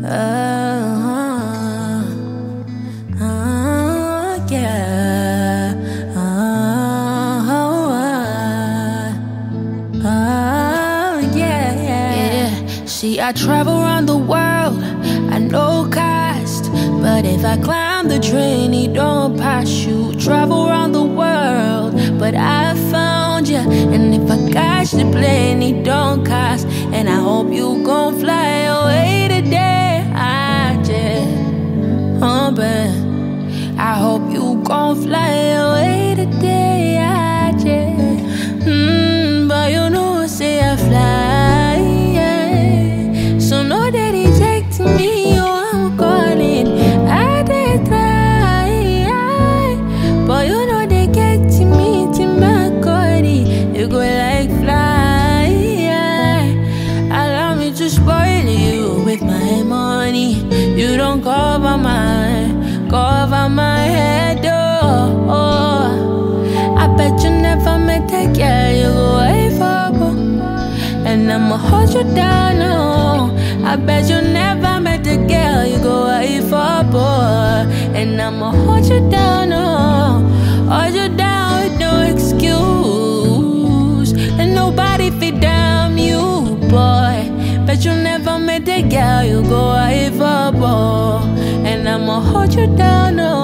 Yeah. Yeah. See, I travel around the world, I know cost. But if I climb the train, it don't pass you. Travel around the world, but I found you. And if I catch the plane, it don't cost. And I hope you gon' fly away today. I just, but I hope you gon' fly away today. I just, but you know, say I fly. Yeah. So no that reject me, oh, I'm calling. I did try, but you know they get to me, to my body. You go like fly. Allow me to spoil you with my money. You don't cover my head, oh. I bet you never met a girl you go away for, and I'ma hold you down, oh. I bet you never met a girl you go away for, and I'ma hold you down, oh. Hold you down with no excuse, and nobody fit damn you, boy. Bet you never met a girl you go away for, and I'ma hold you down, oh.